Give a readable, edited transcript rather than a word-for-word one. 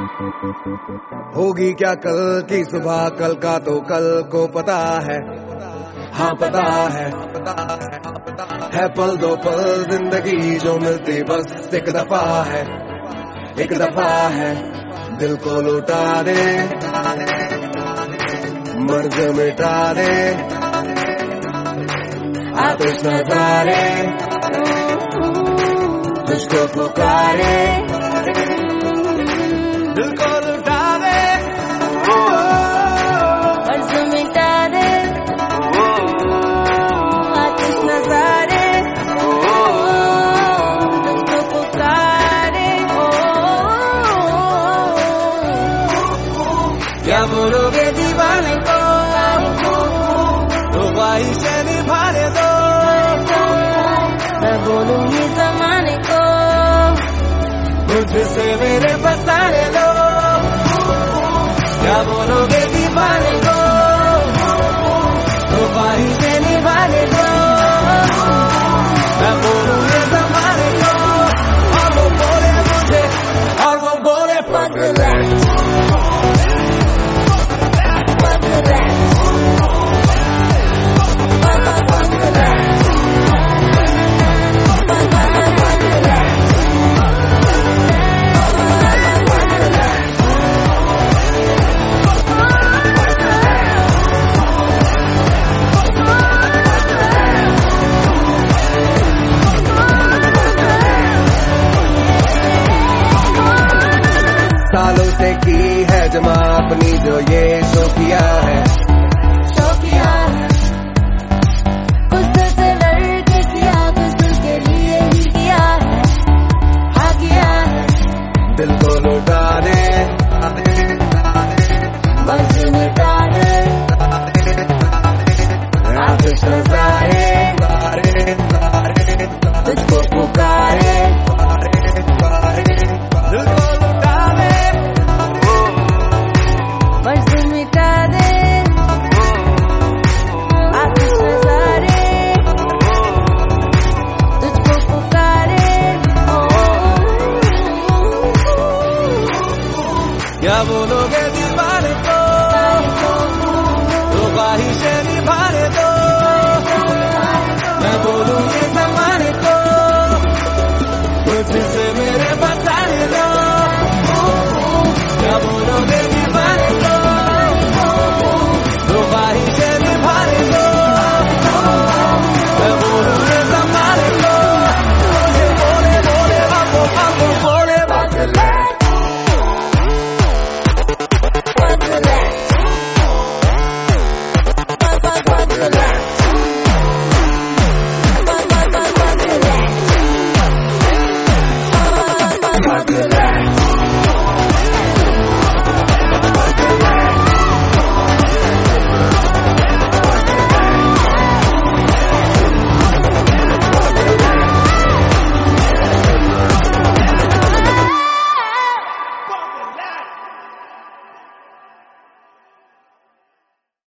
होगी क्या कल की सुबह, कल का तो कल को पता है। हाँ पता है पल दो पल जिंदगी जो मिलती बस एक दफा है, एक दफा है। दिल को लुटा दे, मर्ज मिटा दे, आतिश नजारे तुझको पुकारे। दिल को लुटा दे, मर्ज मिटा दे, आतिश नजारे तुझको पुकारे। क्या बोलोगे दीवाने को, तो ख्वाहिशें निभाने दो। मैं बोलूंगी जमाने को, मुझसे मेरे बसाने दो। क्या बोलोगे दीवाने को, तो ख्वाहिशें निभाने दो। मैं बोलूंगी जमाने को, और वो बोले मुझे, और वो बोले पगला सालों से की है जमा अपनी जो ये शो किया है, कुछ दिल से लड़के किया, कुछ दिल के लिए ही किया है। हाँ किया है, दिल को लुटा दे, मर्ज मिटा दे, आतिश नजारे तुझको पुकारे। दिल को लुटा दे, मर्ज मिटा दे, आतिश नजारे तुझको पुकारे। क्या बोलोगे